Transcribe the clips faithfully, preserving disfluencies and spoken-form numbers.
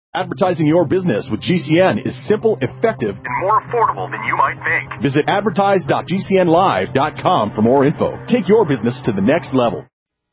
Advertising your business with G C N is simple, effective, and more affordable than you might think. Visit advertise dot g c n live dot com for more info. Take your business to the next level.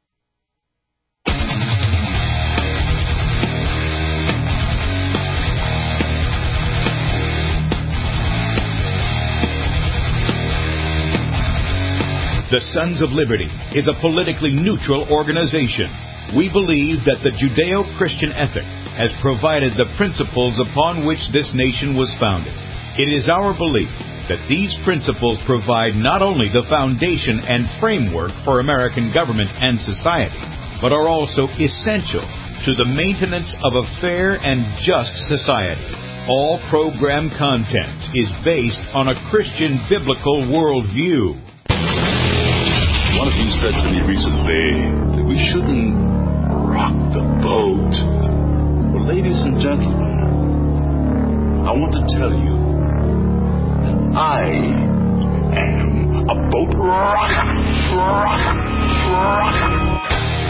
The Sons of Liberty is a politically neutral organization. We believe that the Judeo-Christian ethic has provided the principles upon which this nation was founded. It is our belief that these principles provide not only the foundation and framework for American government and society, but are also essential to the maintenance of a fair and just society. All program content is based on a Christian biblical worldview. One of you said to me recently that we shouldn't rock the boat. Well, ladies and gentlemen, I want to tell you that I am a boat rocker, rocker, rocker.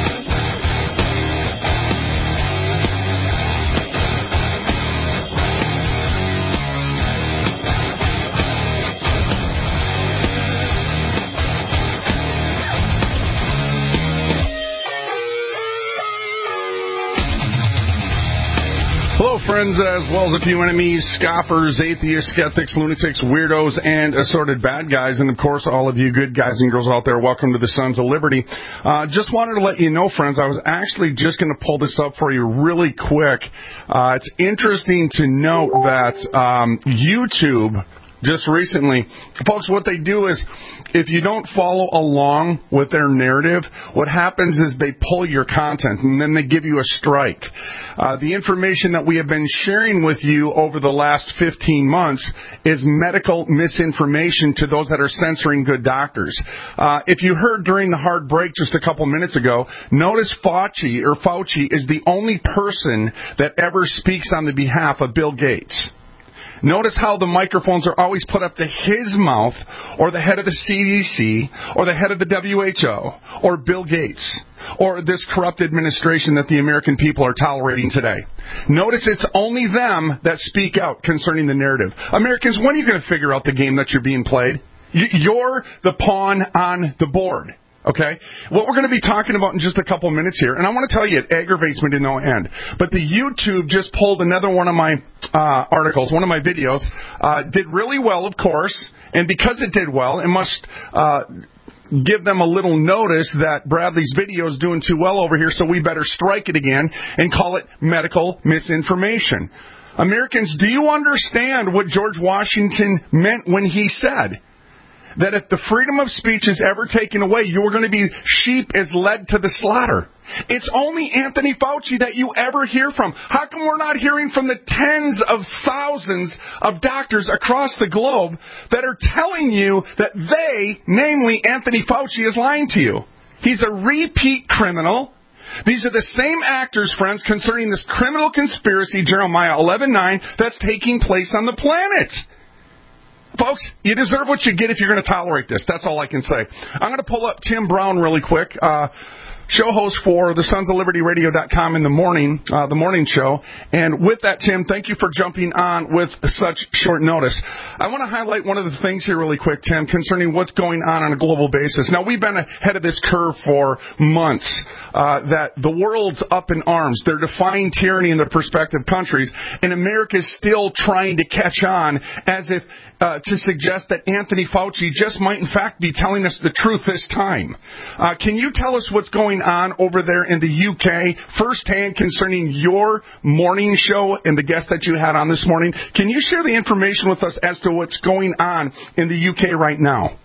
Hello, friends, as well as a few enemies, scoffers, atheists, skeptics, lunatics, weirdos, and assorted bad guys. And, of course, all of you good guys and girls out there, welcome to the Sons of Liberty. Uh, just wanted to let you know, friends, I was actually just going to pull this up for you really quick. Uh, it's interesting to note that um, YouTube just recently, folks, what they do is if you don't follow along with their narrative, what happens is they pull your content and then they give you a strike. Uh, the information that we have been sharing with you over the last fifteen months is medical misinformation to those that are censoring good doctors. Uh, if you heard during the hard break just a couple minutes ago, notice Fauci or Fauci is the only person that ever speaks on the behalf of Bill Gates. Notice how the microphones are always put up to his mouth, or the head of the C D C, or the head of the W H O, or Bill Gates, or this corrupt administration that the American people are tolerating today. Notice it's only them that speak out concerning the narrative. Americans, when are you going to figure out the game that you're being played? You're the pawn on the board. Okay? What we're going to be talking about in just a couple minutes here, and I want to tell you, it aggravates me to no end, but the YouTube just pulled another one of my uh, articles, one of my videos, uh, did really well, of course, and because it did well, it must uh, give them a little notice that Bradley's video is doing too well over here, so we better strike it again and call it medical misinformation. Americans, do you understand what George Washington meant when he said that if the freedom of speech is ever taken away, you're going to be sheep is led to the slaughter? It's only Anthony Fauci that you ever hear from. How come we're not hearing from the tens of thousands of doctors across the globe that are telling you that they, namely Anthony Fauci, is lying to you? He's a repeat criminal. These are the same actors, friends, concerning this criminal conspiracy, Jeremiah eleven nine, that's taking place on the planet. Folks, you deserve what you get if you're going to tolerate this. That's all I can say. I'm going to pull up Tim Brown really quick, uh, show host for the Sons of Liberty Radio dot com in the morning, uh, the morning show. And with that, Tim, thank you for jumping on with such short notice. I want to highlight one of the things here really quick, Tim, concerning what's going on on a global basis. Now, we've been ahead of this curve for months, uh, that the world's up in arms. They're defying tyranny in their prospective countries, and America's still trying to catch on as if Uh, to suggest that Anthony Fauci just might, in fact, be telling us the truth this time. Uh, can you tell us what's going on over there in the U K firsthand concerning your morning show and the guest that you had on this morning? Can you share the information with us as to what's going on in the U K right now?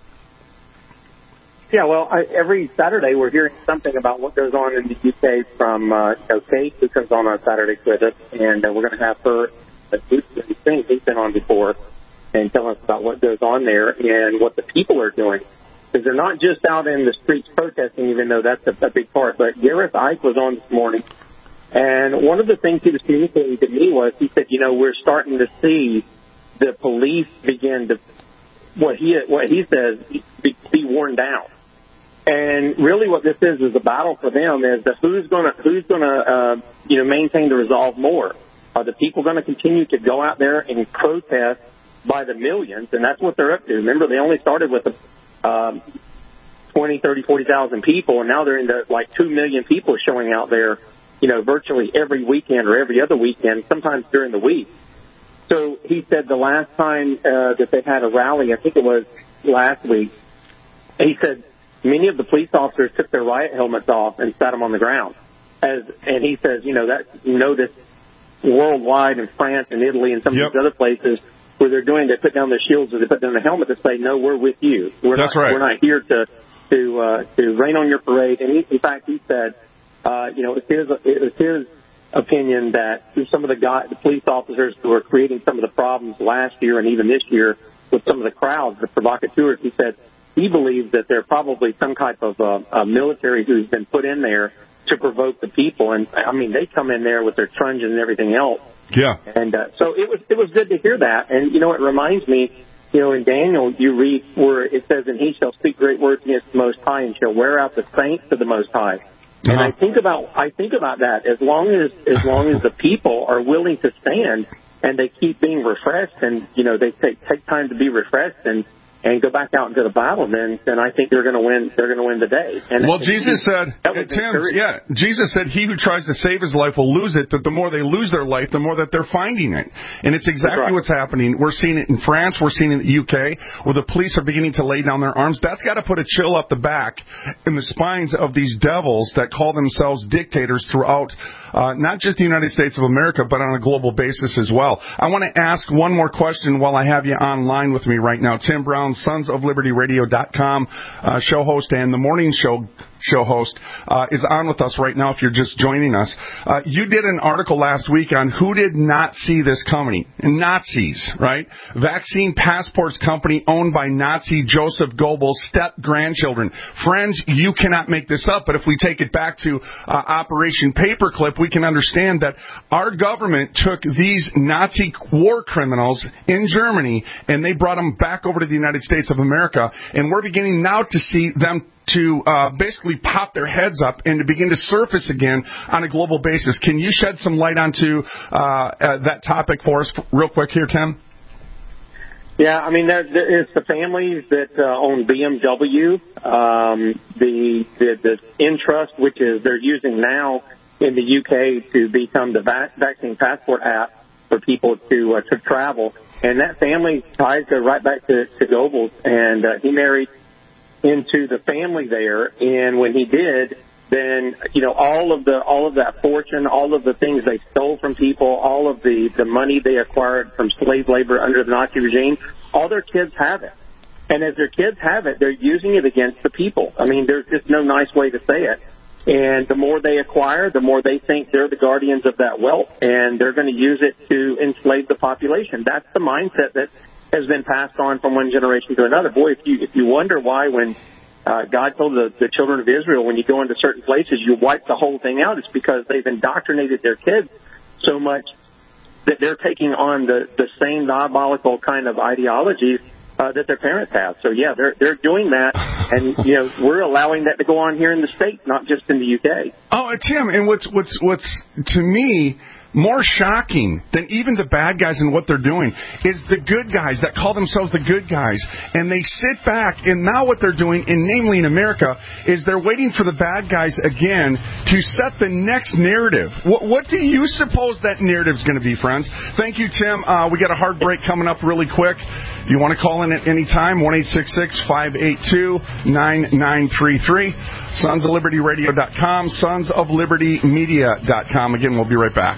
Yeah, well, I, every Saturday we're hearing something about what goes on in the U K from uh, you know, Kate, who comes on on Saturday with us, and uh, we're going to have her, uh, who's been on before, and tell us about what goes on there and what the people are doing. Because they're not just out in the streets protesting, even though that's a, a big part. But Gareth Ike was on this morning, and one of the things he was communicating to me was, he said, you know, we're starting to see the police begin to, what he what he says, be, be worn down. And really what this is is a battle for them is that who's going to, who's going to uh, you know, maintain the resolve more. Are the people going to continue to go out there and protest by the millions? And that's what they're up to. Remember, they only started with um, twenty, thirty, forty thousand people, and now they're into like two million people showing out there, you know, virtually every weekend or every other weekend, sometimes during the week. So he said the last time uh, that they had a rally, I think it was last week, he said many of the police officers took their riot helmets off and sat them on the ground. As, and he says, you know, that you know this worldwide in France and Italy and some yep. of these other places where they're doing, they put down their shields or they put down the helmet to say, no, we're with you. We're That's not, right. We're not here to to uh, to rain on your parade. And he, in fact, he said, uh, you know, it's his it was his opinion that some of the guy, the police officers who are creating some of the problems last year and even this year with some of the crowds, the provocateurs, he said he believes that they're probably some type of uh, a military who's been put in there to provoke the people. And I mean, they come in there with their truncheon and everything else. Yeah. And uh, so it was it was good to hear that. And you know, it reminds me, you know, in Daniel you read where it says, "And he shall speak great words against the Most High, and shall wear out the saints of the Most High." And Uh-huh. I think about I think about that as long as as long as the people are willing to stand and they keep being refreshed, and you know they take take time to be refreshed and and go back out into the battle, then then I think they're going to win. They're going to win the day. And well, Jesus said, that was Tim, yeah, Jesus said, "He who tries to save his life will lose it." But the more they lose their life, the more that they're finding it, and it's exactly right. what's happening. We're seeing it in France. We're seeing it in the U K, where the police are beginning to lay down their arms. That's got to put a chill up the back in the spines of these devils that call themselves dictators throughout uh, not just the United States of America, but on a global basis as well. I want to ask one more question while I have you online with me right now. Tim Brown, Sons of Liberty Radio dot com uh, show host and the morning show show host uh, is on with us right now if you're just joining us. Uh, you did an article last week on who did not see this coming. Nazis, right? Vaccine passports company owned by Nazi Joseph Goebbels' step-grandchildren. Friends, you cannot make this up, but if we take it back to uh, Operation Paperclip, we can understand that our government took these Nazi war criminals in Germany and they brought them back over to the United States of America, and we're beginning now to see them to uh, basically pop their heads up and to begin to surface again on a global basis. Can you shed some light onto uh, uh, that topic for us real quick here, Tim? Yeah, I mean, there, there, it's the families that uh, own B M W, um, the, the the Entrust, which is they're using now in the U K to become the va- vaccine passport app for people to uh, to travel. And that family ties go right back to, to Goebbels, and uh, he married into the family there, and when he did, then you know all of the all of that fortune, all of the things they stole from people, all of the the money they acquired from slave labor under the Nazi regime, all their kids have it, and as their kids have it, they're using it against the people. I mean, there's just no nice way to say it. And the more they acquire, the more they think they're the guardians of that wealth, and they're going to use it to enslave the population. That's the mindset that has been passed on from one generation to another. Boy, if you if you wonder why when uh, God told the, the children of Israel, when you go into certain places, you wipe the whole thing out, it's because they've indoctrinated their kids so much that they're taking on the, the same diabolical kind of ideologies uh, that their parents have. So, yeah, they're they're doing that, and, you know, we're allowing that to go on here in the States, not just in the U K. Oh, Tim, and what's what's what's to me more shocking than even the bad guys and what they're doing is the good guys that call themselves the good guys, and they sit back, and now what they're doing, and namely in America, is they're waiting for the bad guys again to set the next narrative. What, what do you suppose that narrative's going to be, friends? Thank you, Tim. Uh, we got a hard break coming up really quick. You want to call in at any time, one eight six six, five eight two, nine nine three three. Sons of Liberty Radio dot com, Sons of Liberty Media dot com. Again, we'll be right back.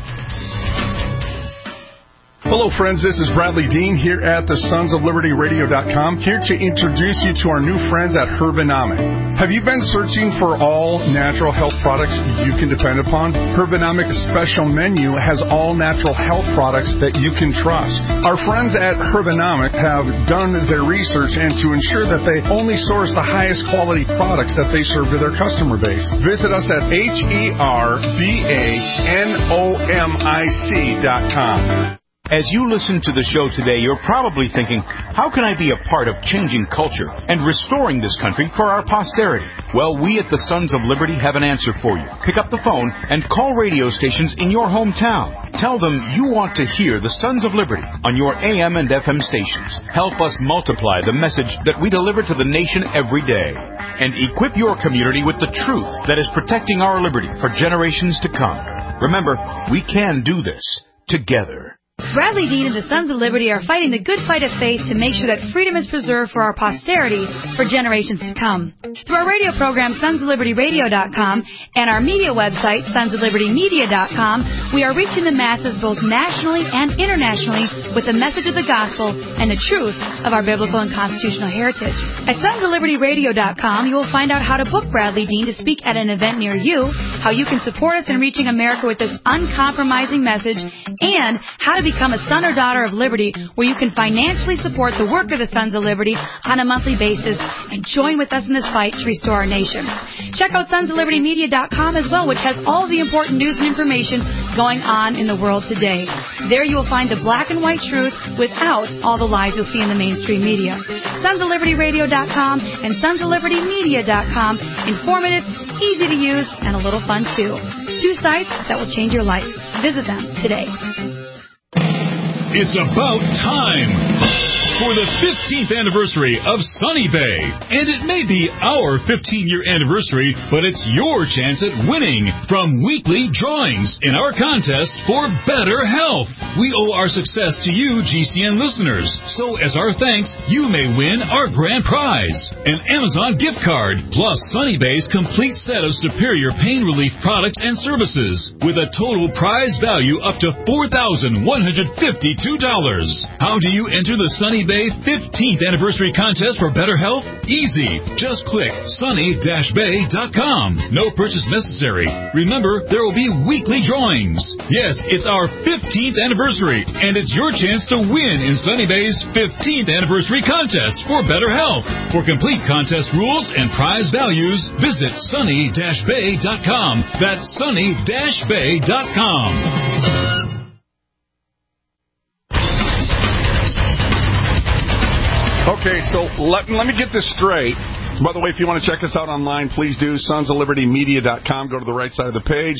Hello, friends. This is Bradley Dean here at the Sons of Liberty Radio dot com, here to introduce you to our new friends at Herbanomic. Have you been searching for all natural health products you can depend upon? Herbanomic's special menu has all natural health products that you can trust. Our friends at Herbanomic have done their research, and to ensure that they only source the highest quality products that they serve to their customer base. Visit us at H E R B A N O M I C dot com. As you listen to the show today, you're probably thinking, how can I be a part of changing culture and restoring this country for our posterity? Well, we at the Sons of Liberty have an answer for you. Pick up the phone and call radio stations in your hometown. Tell them you want to hear the Sons of Liberty on your A M and F M stations. Help us multiply the message that we deliver to the nation every day. And equip your community with the truth that is protecting our liberty for generations to come. Remember, we can do this together. Bradley Dean and the Sons of Liberty are fighting the good fight of faith to make sure that freedom is preserved for our posterity for generations to come. Through our radio program, sons of liberty radio dot com, and our media website, sons of liberty media dot com, we are reaching the masses both nationally and internationally with the message of the gospel and the truth of our biblical and constitutional heritage. At sons of liberty radio dot com, you will find out how to book Bradley Dean to speak at an event near you, how you can support us in reaching America with this uncompromising message, and how to become a son or daughter of liberty, where you can financially support the work of the Sons of Liberty on a monthly basis and join with us in this fight to restore our nation. Check out sons of liberty media dot com as well, which has all the important news and information going on in the world today. There you will find the black and white truth without all the lies you'll see in the mainstream media. sons of liberty radio dot com and sons of liberty media dot com. Informative, easy to use, and a little fun too. Two sites that will change your life. Visit them today. It's about time for the fifteenth anniversary of Sunny Bay. And it may be our fifteen-year anniversary, but it's your chance at winning from weekly drawings in our contest for better health. We owe our success to you, G C N listeners. So as our thanks, you may win our grand prize, an Amazon gift card, plus Sunny Bay's complete set of superior pain relief products and services, with a total prize value up to four thousand one hundred fifty-two dollars. How do you enter the Sunny Bay fifteenth anniversary contest for better health? Easy. Just click sunny dash bay dot com. No purchase necessary. Remember, there will be weekly drawings. Yes, it's our fifteenth anniversary, and it's your chance to win in Sunny Bay's fifteenth anniversary contest for better health. For complete contest rules and prize values, visit sunny dash bay dot com. That's sunny dash bay dot com. Okay, so let, let me get this straight. By the way, if you want to check us out online, please do. sons of liberty media dot com. Go to the right side of the page.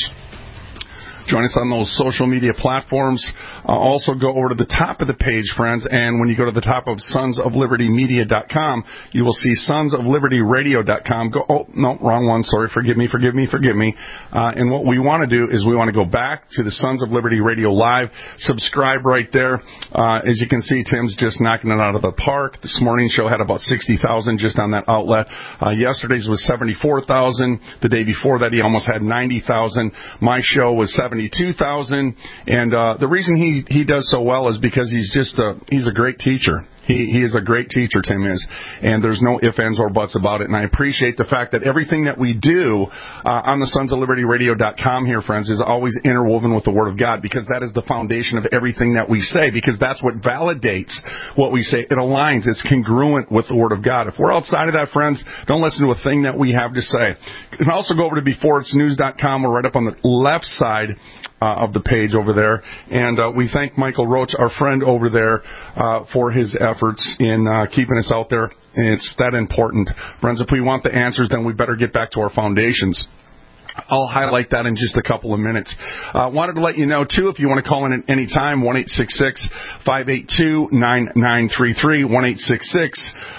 Join us on those social media platforms. Uh, also go over to the top of the page, friends, and when you go to the top of sons of liberty media dot com, you will see sons of liberty radio dot com. Go, oh, no, wrong one. Sorry, forgive me, forgive me, forgive me. Uh, and what we want to do is we want to go back to the Sons of Liberty Radio Live. Subscribe right there. Uh, as you can see, Tim's just knocking it out of the park. This morning's show had about sixty thousand just on that outlet. Uh, yesterday's was seventy-four thousand. The day before that, he almost had ninety thousand. My show was seventy-two thousand, and uh, the reason he, he does so well is because he's just a he's a great teacher. He he is a great teacher, Tim is, and there's no ifs, ands, or buts about it. And I appreciate the fact that everything that we do uh, on the sons of liberty radio dot com here, friends, is always interwoven with the Word of God, because that is the foundation of everything that we say, because that's what validates what we say. It aligns. It's congruent with the Word of God. If we're outside of that, friends, don't listen to a thing that we have to say. You can also go over to before it's news dot com. We're right up on the left side Uh, of the page over there, and uh, we thank Michael Roach, our friend over there, uh, for his efforts in uh, keeping us out there. And it's that important, friends. If we want the answers, then we better get back to our foundations. I'll highlight that in just a couple of minutes. I uh, wanted to let you know, too, if you want to call in at any time, one eight six six, five eight two, nine nine three three, one eight six six,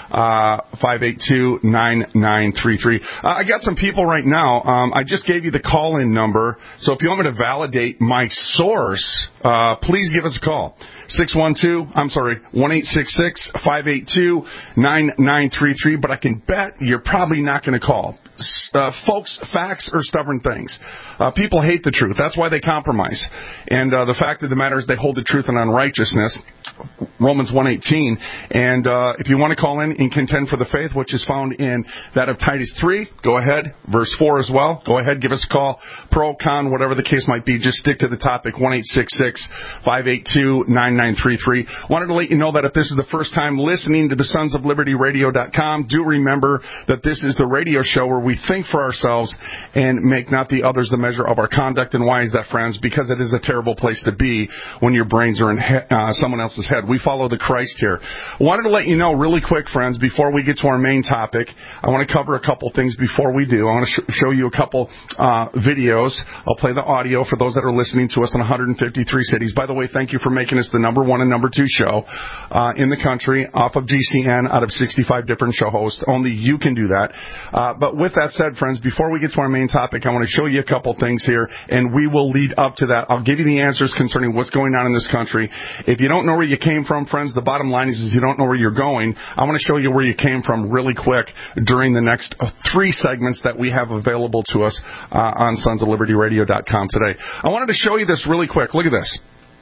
five eight two, nine nine three three. Uh, I got some people right now. Um, I just gave you the call-in number, so if you want me to validate my source, uh, please give us a call. six one two, I'm sorry, one eight six six, five eight two, nine nine three three, but I can bet you're probably not going to call. Uh, folks, facts are stubborn things. Uh, people hate the truth. That's why they compromise. And uh, the fact of the matter is they hold the truth in unrighteousness. Romans one eighteen. And uh, if you want to call in and contend for the faith, which is found in that of Titus three, go ahead. Verse four as well. Go ahead, give us a call. Pro, con, whatever the case might be. Just stick to the topic. one eight six six, five eight two, nine nine three three. Wanted to let you know that if this is the first time listening to the Sons of Liberty Radio dot com, do remember that this is the radio show where we think for ourselves and make not the others the measure of our conduct. And why is that, friends? Because it is a terrible place to be when your brains are in he- uh, someone else's head. We follow the Christ here. I wanted to let you know really quick, friends, before we get to our main topic, I want to cover a couple things before we do. I want to sh- show you a couple uh, videos. I'll play the audio for those that are listening to us in one hundred fifty-three cities. By the way, thank you for making us the number one and number two show uh, in the country off of G C N out of sixty-five different show hosts. Only you can do that. Uh, but with that said, friends, before we get to our main topic, I want to show you a couple things here, and we will lead up to that. I'll give you the answers concerning what's going on in this country. If you don't know where you came from, friends, the bottom line is, is you don't know where you're going. I want to show you where you came from really quick during the next three segments that we have available to us uh, on Sons of Liberty Radio dot com today. I wanted to show you this really quick. Look at this.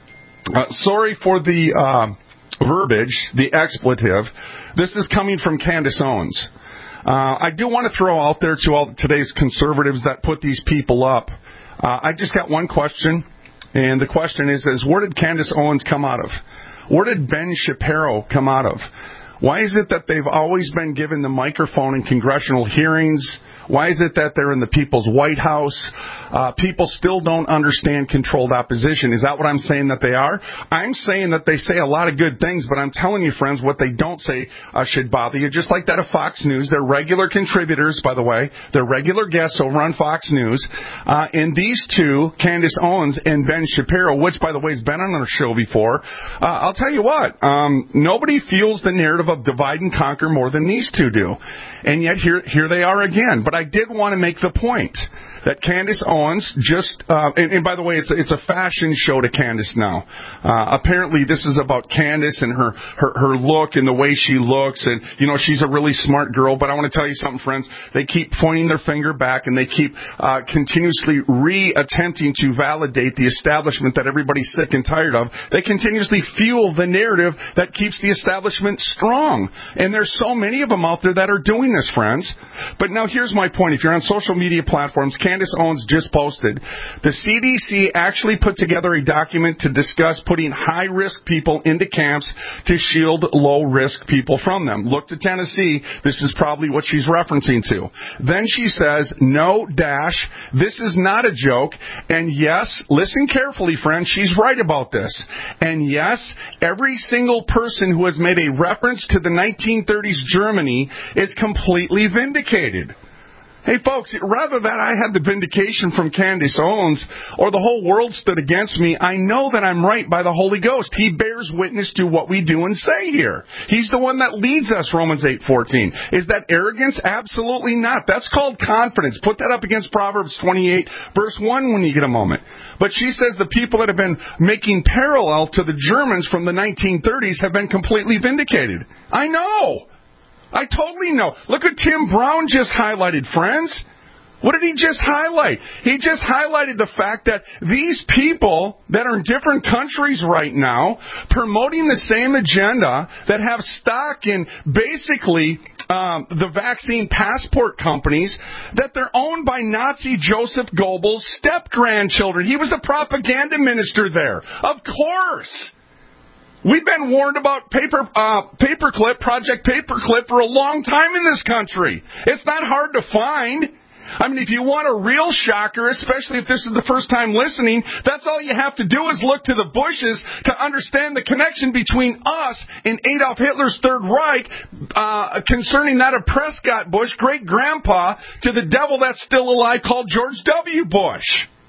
Uh, sorry for the uh, verbiage, the expletive. This is coming from Candace Owens. Uh, I do want to throw out there to all today's conservatives that put these people up. Uh, I just got one question, and the question is, is where did Candace Owens come out of? Where did Ben Shapiro come out of? Why is it that they've always been given the microphone in congressional hearings? Why is it that they're in the people's White House? Uh, people still don't understand controlled opposition. Is that what I'm saying that they are? I'm saying that they say a lot of good things, but I'm telling you, friends, what they don't say uh, should bother you. Just like that of Fox News. They're regular contributors, by the way. They're regular guests over on Fox News. Uh, and these two, Candace Owens and Ben Shapiro, which, by the way, has been on our show before, uh, I'll tell you what, um, nobody fuels the narrative of divide and conquer more than these two do. And yet here, here they are again. But I did want to make the point that Candace Owens just, uh, and, and by the way, it's a, it's a fashion show to Candace now. Uh, apparently this is about Candace and her, her, her look and the way she looks, and, you know, she's a really smart girl, but I want to tell you something, friends. They keep pointing their finger back, and they keep uh, continuously re-attempting to validate the establishment that everybody's sick and tired of. They continuously fuel the narrative that keeps the establishment strong. And there's so many of them out there that are doing this, friends. But now here's my point. If you're on social media platforms, Candace Owens just posted, the C D C actually put together a document to discuss putting high-risk people into camps to shield low-risk people from them. Look to Tennessee. This is probably what she's referencing to. Then she says, no, dash, this is not a joke. And yes, listen carefully, friends, she's right about this. And yes, every single person who has made a reference to the nineteen thirties Germany is completely vindicated. Hey, folks, rather that I had the vindication from Candace Owens or the whole world stood against me, I know that I'm right by the Holy Ghost. He bears witness to what we do and say here. He's the one that leads us, Romans eight fourteen. Is that arrogance? Absolutely not. That's called confidence. Put that up against Proverbs twenty-eight, verse one when you get a moment. But she says the people that have been making parallel to the Germans from the nineteen thirties have been completely vindicated. I know. I totally know. Look what Tim Brown just highlighted, friends. What did he just highlight? He just highlighted the fact that these people that are in different countries right now promoting the same agenda that have stock in basically um, the vaccine passport companies, that they're owned by Nazi Joseph Goebbels' step-grandchildren. He was the propaganda minister there. Of course. We've been warned about paper, uh, paperclip, Project Paperclip for a long time in this country. It's not hard to find. I mean, if you want a real shocker, especially if this is the first time listening, that's all you have to do is look to the Bushes to understand the connection between us and Adolf Hitler's Third Reich uh, concerning that of Prescott Bush, great-grandpa, to the devil that's still alive called George W. Bush.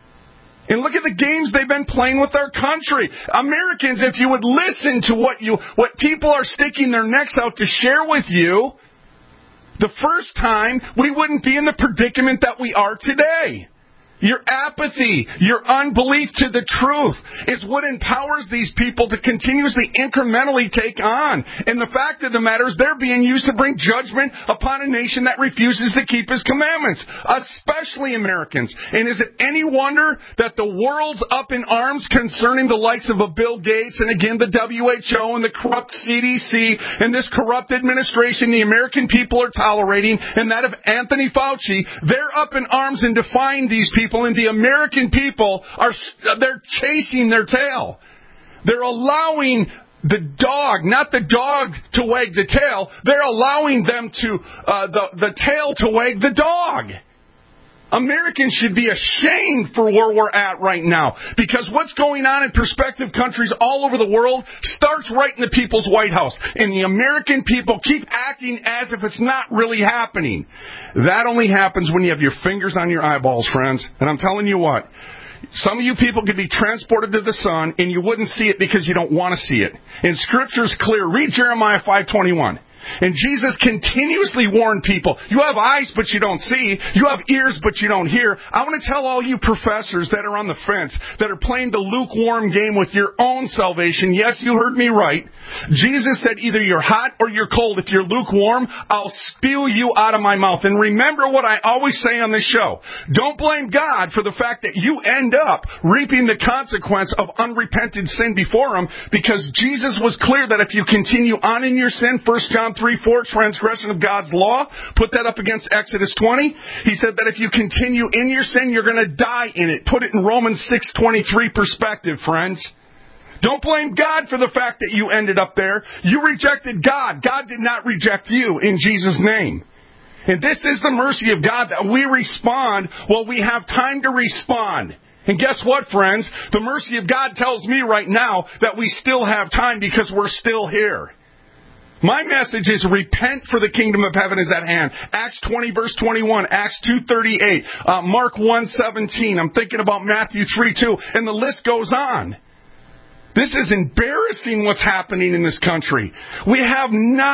And look at the games they've been playing with our country. Americans, if you would listen to what you, what people are sticking their necks out to share with you, the first time we wouldn't be in the predicament that we are today. Your apathy, your unbelief to the truth is what empowers these people to continuously, incrementally take on. And the fact of the matter is they're being used to bring judgment upon a nation that refuses to keep His commandments, especially Americans. And is it any wonder that the world's up in arms concerning the likes of a Bill Gates and again the W H O and the corrupt C D C and this corrupt administration the American people are tolerating, and that of Anthony Fauci? They're up in arms and defying these people, and the American people are they're chasing their tail. They're allowing the dog, not the dog to wag the tail, they're allowing them to uh, the the tail to wag the dog. Americans should be ashamed for where we're at right now, because what's going on in prospective countries all over the world starts right in the people's White House, and the American people keep acting as if it's not really happening. That only happens when you have your fingers on your eyeballs, friends. And I'm telling you what, some of you people could be transported to the sun and you wouldn't see it because you don't want to see it. And Scripture's clear. Read Jeremiah five twenty-one. And Jesus continuously warned people, you have eyes but you don't see, you have ears but you don't hear. I want to tell all you professors that are on the fence, that are playing the lukewarm game with your own salvation, yes, you heard me right. Jesus said either you're hot or you're cold. If you're lukewarm, I'll spew you out of my mouth. And remember what I always say on this show. Don't blame God for the fact that you end up reaping the consequence of unrepented sin before Him, because Jesus was clear that if you continue on in your sin, First John three four, transgression of God's law, put that up against Exodus twenty. He said that if you continue in your sin, you're going to die in it. Put it in Romans six twenty-three perspective, friends. Don't blame God for the fact that you ended up there. You rejected God. God did not reject you, in Jesus' name. And this is the mercy of God, that we respond while we have time to respond. And guess what, friends? The mercy of God tells me right now that we still have time because we're still here. My message is repent, for the kingdom of heaven is at hand. Acts twenty, verse twenty-one. Acts two thirty-eight. Uh, Mark one seventeen. I'm thinking about Matthew three two. And the list goes on. This is embarrassing what's happening in this country. We have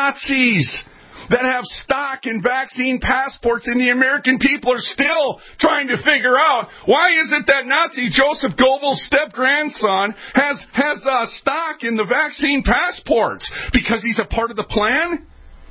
Nazis that have stock in vaccine passports, and the American people are still trying to figure out, why is it that Nazi Joseph Goebbels' step-grandson has, has uh, stock in the vaccine passports? Because he's a part of the plan?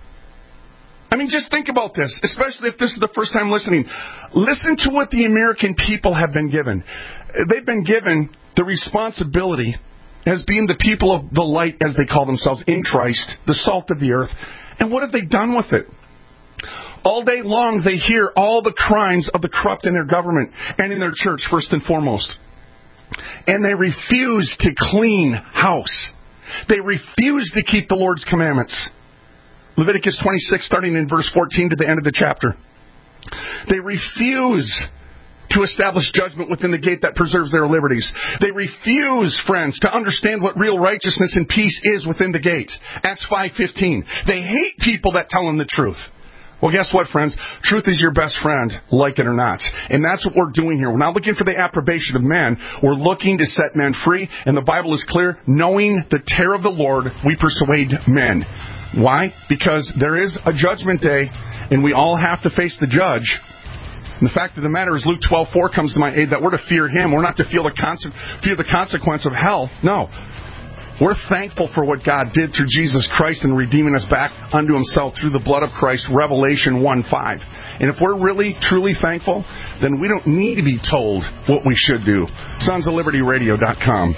I mean, just think about this, especially if this is the first time listening. Listen to what the American people have been given. They've been given the responsibility as being the people of the light, as they call themselves, in Christ, the salt of the earth. And what have they done with it? All day long, they hear all the crimes of the corrupt in their government and in their church, first and foremost. And they refuse to clean house. They refuse to keep the Lord's commandments. Leviticus twenty-six, starting in verse fourteen to the end of the chapter. They refuse to establish judgment within the gate that preserves their liberties. They refuse, friends, to understand what real righteousness and peace is within the gate. Acts five fifteen. They hate people that tell them the truth. Well, guess what, friends? Truth is your best friend, like it or not. And that's what we're doing here. We're not looking for the approbation of men. We're looking to set men free. And the Bible is clear. Knowing the terror of the Lord, we persuade men. Why? Because there is a judgment day, and we all have to face the judge. And the fact of the matter is, Luke twelve four comes to my aid, that we're to fear Him. We're not to feel the, conse- fear the consequence of hell. No. We're thankful for what God did through Jesus Christ in redeeming us back unto Himself through the blood of Christ, Revelation one five. And if we're really, truly thankful, then we don't need to be told what we should do. Sons of Liberty Radio dot com.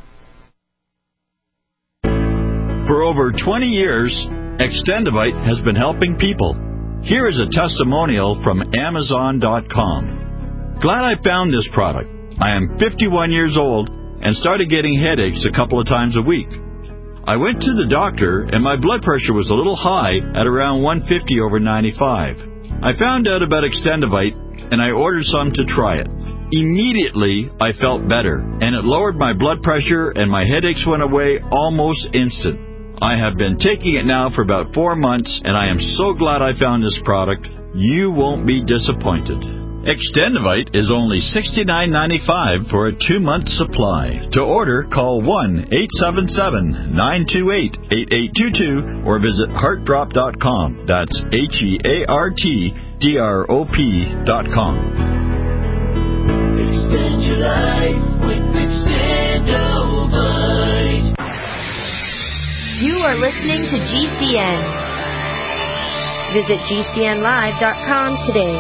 For over twenty years, Extendivite has been helping people. Here is a testimonial from Amazon dot com. Glad I found this product. I am fifty-one years old and started getting headaches a couple of times a week. I went to the doctor and my blood pressure was a little high at around one fifty over ninety-five. I found out about Extendivite and I ordered some to try it. Immediately, I felt better and it lowered my blood pressure and my headaches went away almost instant. I have been taking it now for about four months, and I am so glad I found this product. You won't be disappointed. Extendivite is only sixty-nine ninety-five for a two-month supply. To order, call one eight seven seven, nine two eight, eight eight two two or visit heart drop dot com. That's H E A R T D R O P dot com. Spend your life with Extendovite. You are listening to G C N. Visit G C N live dot com today.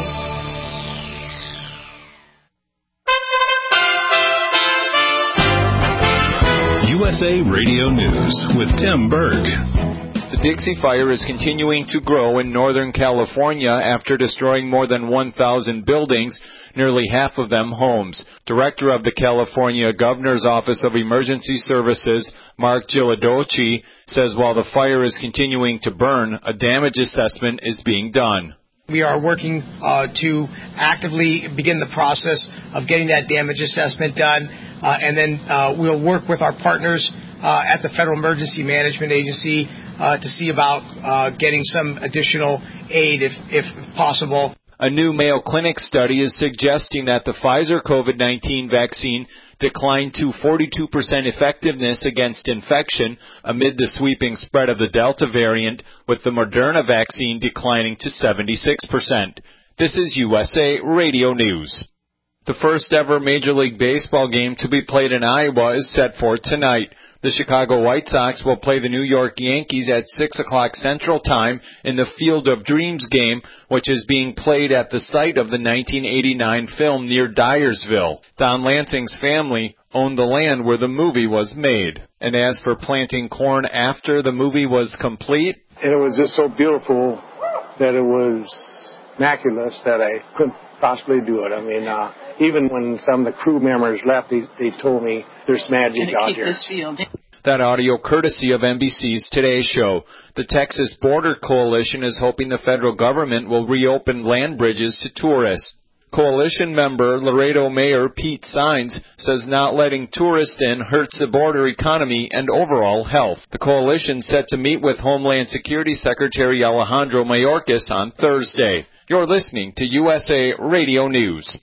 U S A Radio News with Tim Berg. The Dixie Fire is continuing to grow in Northern California after destroying more than one thousand buildings, nearly half of them homes. Director of the California Governor's Office of Emergency Services, Mark Ghilardoci, says while the fire is continuing to burn, a damage assessment is being done. We are working uh, to actively begin the process of getting that damage assessment done, uh, and then uh, we'll work with our partners uh, at the Federal Emergency Management Agency Uh, to see about uh, getting some additional aid if, if possible. A new Mayo Clinic study is suggesting that the Pfizer COVID nineteen vaccine declined to forty-two percent effectiveness against infection amid the sweeping spread of the Delta variant, with the Moderna vaccine declining to seventy-six percent. This is U S A Radio News. The first ever Major League Baseball game to be played in Iowa is set for tonight. The Chicago White Sox will play the New York Yankees at six o'clock Central Time in the Field of Dreams game, which is being played at the site of the nineteen eighty-nine film near Dyersville. Don Lansing's family owned the land where the movie was made. And as for planting corn after the movie was complete, and it was just so beautiful that it was miraculous that I couldn't possibly do it. I mean, uh, even when some of the crew members left, they, they told me there's magic out here. This field. That audio courtesy of N B C's Today Show. The Texas Border Coalition is hoping the federal government will reopen land bridges to tourists. Coalition member Laredo Mayor Pete Saenz says not letting tourists in hurts the border economy and overall health. The coalition set to meet with Homeland Security Secretary Alejandro Mayorkas on Thursday. You're listening to U S A Radio News.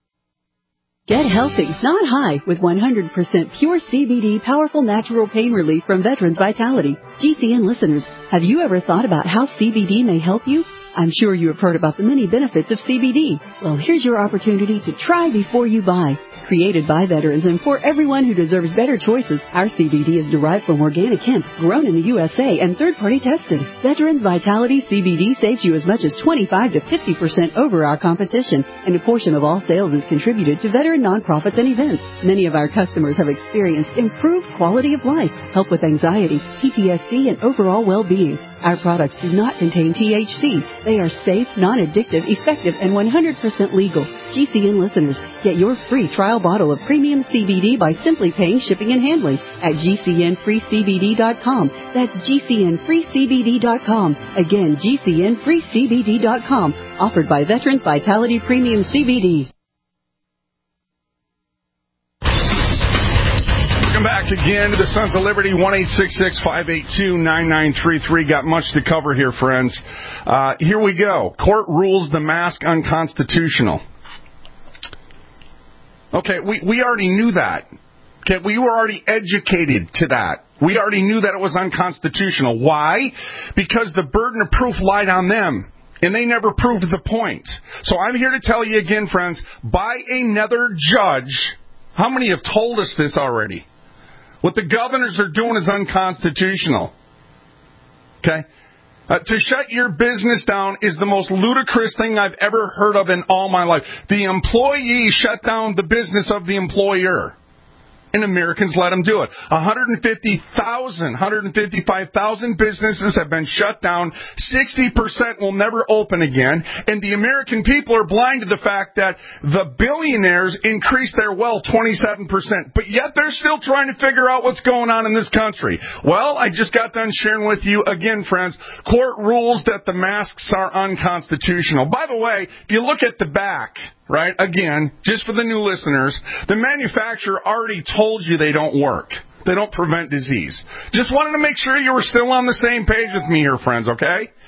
Get healthy, not high, with one hundred percent pure C B D powerful natural pain relief from Veterans Vitality. G C N listeners, have you ever thought about how C B D may help you? I'm sure you have heard about the many benefits of C B D. Well, here's your opportunity to try before you buy. Created by veterans and for everyone who deserves better choices, our C B D is derived from organic hemp, grown in the U S A and third-party tested. Veterans Vitality C B D saves you as much as twenty-five to fifty percent over our competition, and a portion of all sales is contributed to veteran nonprofits and events. Many of our customers have experienced improved quality of life, help with anxiety, P T S D, and overall well-being. Our products do not contain T H C. They are safe, non-addictive, effective, and one hundred percent legal. G C N listeners, get your free trial bottle of premium C B D by simply paying shipping and handling at G C N free C B D dot com. That's G C N free C B D dot com. Again, G C N free C B D dot com. Offered by Veterans Vitality Premium C B D. Welcome back again to the Sons of Liberty, one eight six six, five eight two, nine nine three three. Got much to cover here, friends. Uh, here we go. Court rules the mask unconstitutional. Okay, we, we already knew that. Okay, we were already educated to that. We already knew that it was unconstitutional. Why? Because the burden of proof lied on them, and they never proved the point. So I'm here to tell you again, friends, by another judge. How many have told us this already? What the governors are doing is unconstitutional. Okay? Uh, to shut your business down is the most ludicrous thing I've ever heard of in all my life. The employee shut down the business of the employer. And Americans let them do it. one hundred fifty thousand, one hundred fifty-five thousand businesses have been shut down. sixty percent will never open again. And the American people are blind to the fact that the billionaires increased their wealth twenty-seven percent. But yet they're still trying to figure out what's going on in this country. Well, I just got done sharing with you again, friends. Court rules that the masks are unconstitutional. By the way, if you look at the back, right, again, just for the new listeners, the manufacturer already told you they don't work. They don't prevent disease. Just wanted to make sure you were still on the same page with me here, friends, okay?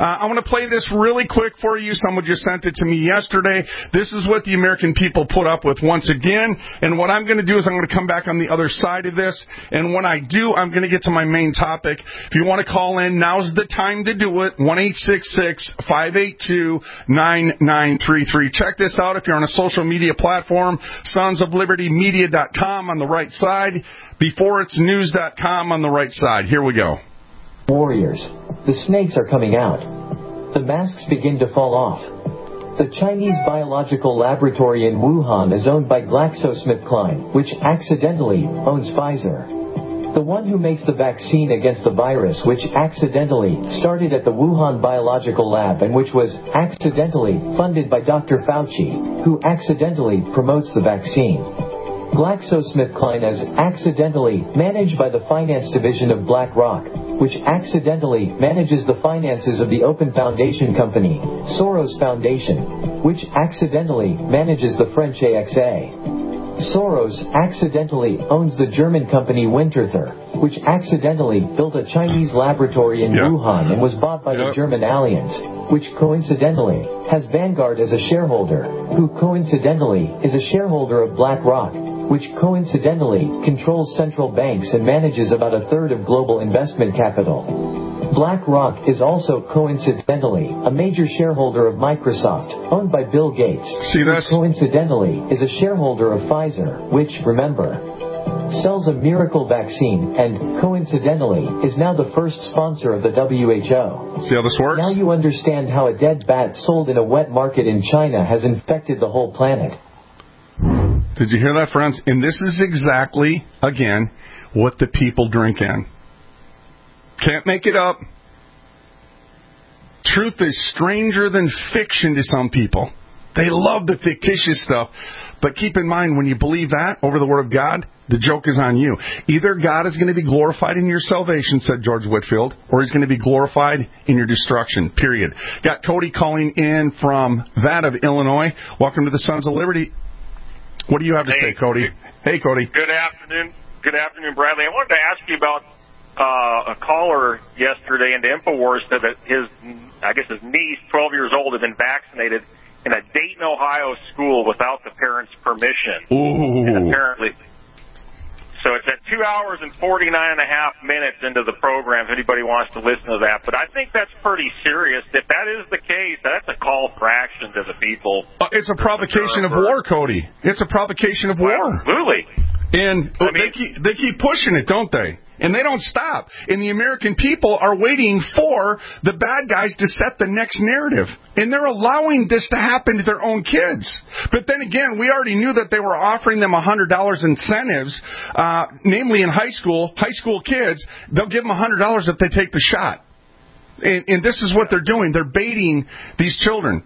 Uh, I want to play this really quick for you. Someone just sent it to me yesterday. This is what the American people put up with once again. And what I'm going to do is I'm going to come back on the other side of this. And when I do, I'm going to get to my main topic. If you want to call in, now's the time to do it. one eight six six, five eight two, nine nine three three. Check this out if you're on a social media platform. sons of liberty media dot com on the right side. before it's news dot com on the right side. Here we go. Warriors. The snakes are coming out. The masks begin to fall off. The Chinese biological laboratory in Wuhan is owned by GlaxoSmithKline, which accidentally owns Pfizer. The one who makes the vaccine against the virus, which accidentally started at the Wuhan Biological Lab and which was accidentally funded by Doctor Fauci, who accidentally promotes the vaccine. GlaxoSmithKline is accidentally managed by the finance division of BlackRock, which accidentally manages the finances of the Open Foundation company, Soros Foundation, which accidentally manages the French A X A. Soros accidentally owns the German company Winterthur, which accidentally built a Chinese laboratory in yeah. Wuhan and was bought by yep. the German Allianz, which coincidentally has Vanguard as a shareholder, who coincidentally is a shareholder of BlackRock, which coincidentally controls central banks and manages about a third of global investment capital. BlackRock is also coincidentally a major shareholder of Microsoft, owned by Bill Gates, See which coincidentally is a shareholder of Pfizer, which, remember, sells a miracle vaccine and, coincidentally, is now the first sponsor of the W H O. See how this works? Now you understand how a dead bat sold in a wet market in China has infected the whole planet. Did you hear that, friends? And this is exactly, again, what the people drink in. Can't make it up. Truth is stranger than fiction to some people. They love the fictitious stuff. But keep in mind, when you believe that over the Word of God, the joke is on you. Either God is going to be glorified in your salvation, said George Whitefield, or He's going to be glorified in your destruction, period. Got Cody calling in from that of Illinois. Welcome to the Sons of Liberty. What do you have to hey, say, Cody? Hey, Cody. Good afternoon. Good afternoon, Bradley. I wanted to ask you about uh, a caller yesterday into InfoWars said that his, I guess his niece, twelve years old, had been vaccinated in a Dayton, Ohio school without the parents' permission. Ooh. And apparently, so it's at two hours and forty-nine and a half minutes into the program, if anybody wants to listen to that. But I think that's pretty serious. If that is the case, that's a call for action to the people. Uh, it's a provocation of war, Cody. It's a provocation of war. Absolutely. And I mean, they keep, they keep pushing it, don't they? And they don't stop. And the American people are waiting for the bad guys to set the next narrative. And they're allowing this to happen to their own kids. But then again, we already knew that they were offering them one hundred dollars incentives, uh, namely in high school, high school kids. They'll give them one hundred dollars if they take the shot. And, and this is what they're doing. They're baiting these children.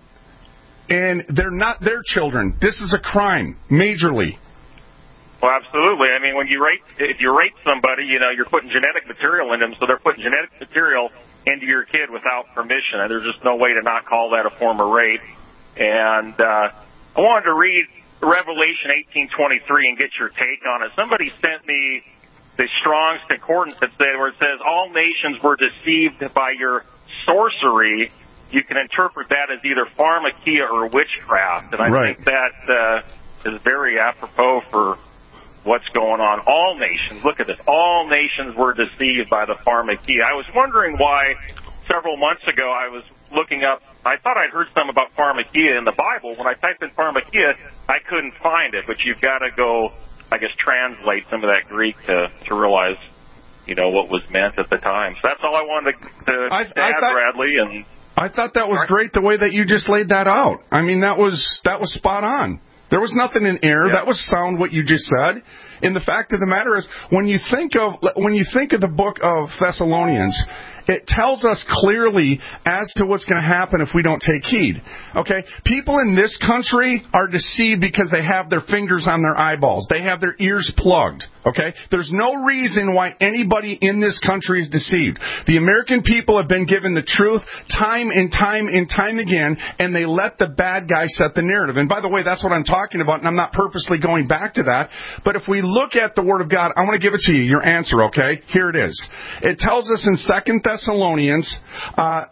And they're not their children. This is a crime, majorly. Well, absolutely. I mean, when you rape, if you rape somebody, you know, you're putting genetic material in them, so they're putting genetic material into your kid without permission, and there's just no way to not call that a form of rape. And uh, I wanted to read Revelation eighteen twenty-three and get your take on it. Somebody sent me the Strong's Concordance that said, where it says, all nations were deceived by your sorcery. You can interpret that as either pharmakia or witchcraft, and I right. think that uh, is very apropos for what's going on. All nations, look at this, all nations were deceived by the pharmakia. I was wondering why several months ago I was looking up, I thought I'd heard some about pharmakia in the Bible. When I typed in pharmakia, I couldn't find it, but you've got to go, I guess, translate some of that Greek to, to realize, you know, what was meant at the time. So that's all I wanted to, to I, add, I thought, Bradley. And I thought that was great the way that you just laid that out. I mean, that was that was spot on. There was nothing in error. Yeah. That was sound what you just said. And the fact of the matter is, when you think of when you think of the book of Thessalonians, it tells us clearly as to what's going to happen if we don't take heed. Okay? People in this country are deceived because they have their fingers on their eyeballs. They have their ears plugged. Okay? There's no reason why anybody in this country is deceived. The American people have been given the truth time and time and time again, and they let the bad guy set the narrative. And by the way, that's what I'm talking about, and I'm not purposely going back to that. But if we look at the Word of God, I want to give it to you, your answer, okay? Here it is. It tells us in Second Thessalonians, uh,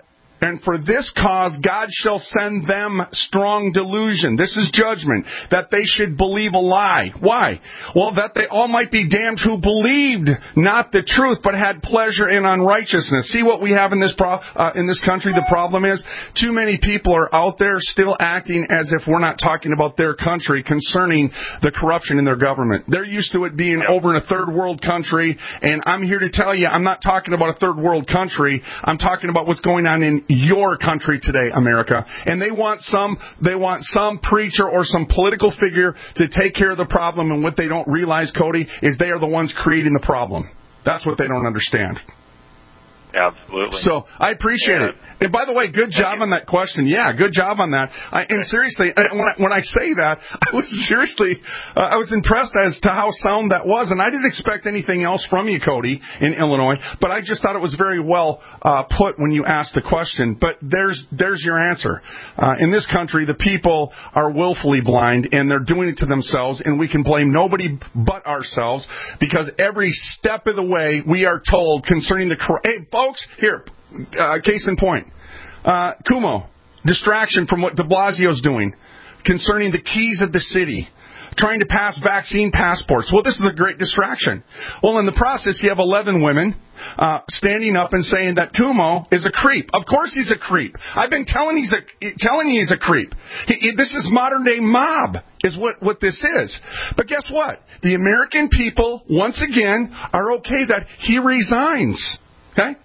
And for this cause God shall send them strong delusion. This is judgment, that they should believe a lie. Why? Well, that they all might be damned who believed not the truth, but had pleasure in unrighteousness. See what we have in this pro- uh, in this country? The problem is too many people are out there still acting as if we're not talking about their country concerning the corruption in their government. They're used to it being over in a third world country, and I'm here to tell you, I'm not talking about a third world country. I'm talking about what's going on in your country today, America. And they want some, they want some preacher or some political figure to take care of the problem, and what they don't realize, Cody, is they are the ones creating the problem. That's what they don't understand. Absolutely. So I appreciate yeah. it. And by the way, good job on that question. Yeah, good job on that. I, and seriously, when I, when I say that, I was seriously, uh, I was impressed as to how sound that was. And I didn't expect anything else from you, Cody, in Illinois. But I just thought it was very well uh, put when you asked the question. But there's there's your answer. Uh, in this country, the people are willfully blind, and they're doing it to themselves. And we can blame nobody but ourselves, because every step of the way we are told concerning the corruption. Hey, folks, here, uh, case in point. Uh, Cuomo, distraction from what de Blasio's doing concerning the keys of the city, trying to pass vaccine passports. Well, this is a great distraction. Well, in the process, you have eleven women uh, standing up and saying that Cuomo is a creep. Of course he's a creep. I've been telling he's a telling you he's a creep. He, he, this is modern day mob, is what, what this is. But guess what? The American people, once again, are okay that he resigns. Okay?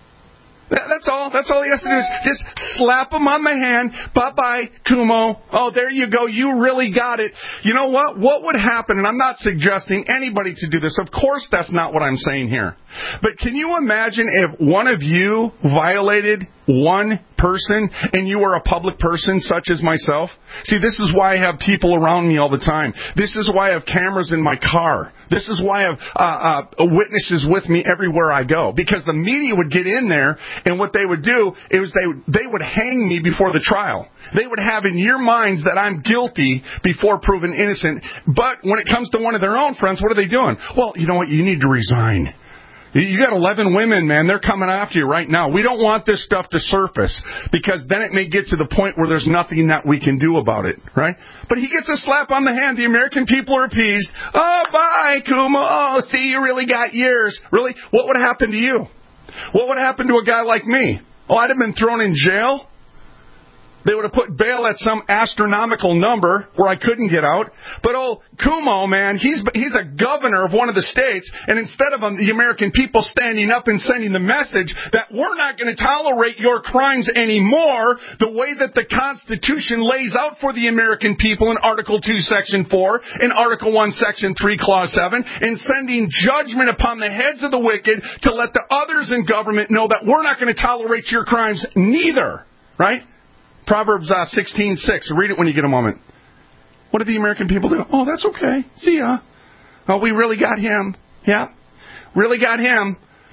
That's all. That's all he has to do is just slap him on the hand. Bye-bye, Cuomo. Oh, there you go. You really got it. You know what? What would happen, and I'm not suggesting anybody to do this. Of course, that's not what I'm saying here. But can you imagine if one of you violated one person and you were a public person such as myself? See, this is why I have people around me all the time. This is why I have cameras in my car. This is why I have uh, uh, witnesses with me everywhere I go. Because the media would get in there, and what they would do is they they would hang me before the trial. They would have in your minds that I'm guilty before proven innocent. But when it comes to one of their own friends, what are they doing? Well, you know what? You need to resign. You got eleven women, man. They're coming after you right now. We don't want this stuff to surface, because then it may get to the point where there's nothing that we can do about it, right? But he gets a slap on the hand. The American people are appeased. Oh, bye, Cuomo. Oh, see, you really got yours. Really? What would happen to you? What would happen to a guy like me? Oh, I'd have been thrown in jail. They would have put bail at some astronomical number where I couldn't get out. But oh, Cuomo, man, he's he's a governor of one of the states, and instead of um, the American people standing up and sending the message that we're not going to tolerate your crimes anymore, the way that the Constitution lays out for the American people in Article two, Section four, in Article one, Section three, Clause seven, and sending judgment upon the heads of the wicked to let the others in government know that we're not going to tolerate your crimes neither, right? Proverbs uh, sixteen six. Read it when you get a moment. What did the American people do? Oh, that's okay. See ya. Oh, we really got him. Yeah. Really got him.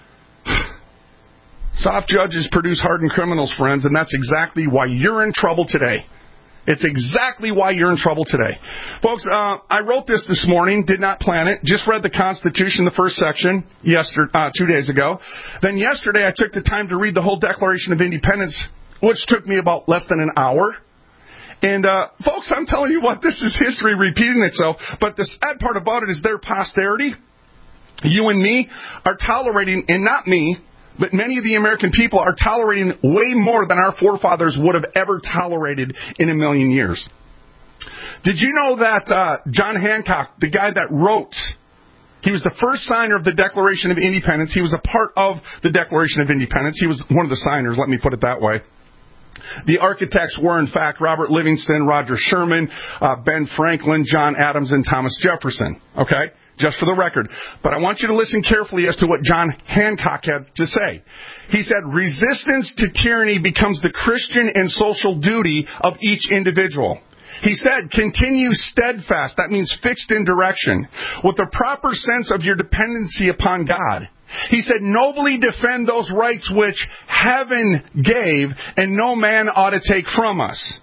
Soft judges produce hardened criminals, friends, and that's exactly why you're in trouble today. It's exactly why you're in trouble today. Folks, uh, I wrote this this morning, did not plan it, just read the Constitution, the first section, yesterday, uh, two days ago. Then yesterday I took the time to read the whole Declaration of Independence, which took me about less than an hour. And, uh, folks, I'm telling you what, this is history repeating itself. But the sad part about it is their posterity, you and me, are tolerating, and not me, but many of the American people are tolerating way more than our forefathers would have ever tolerated in a million years. Did you know that uh, John Hancock, the guy that wrote, he was the first signer of the Declaration of Independence. He was a part of the Declaration of Independence. He was one of the signers, let me put it that way. The architects were, in fact, Robert Livingston, Roger Sherman, uh, Ben Franklin, John Adams, and Thomas Jefferson. Okay? Just for the record. But I want you to listen carefully as to what John Hancock had to say. He said, resistance to tyranny becomes the Christian and social duty of each individual. He said, continue steadfast, that means fixed in direction, with the proper sense of your dependency upon God. He said, nobly defend those rights which heaven gave, and no man ought to take from us.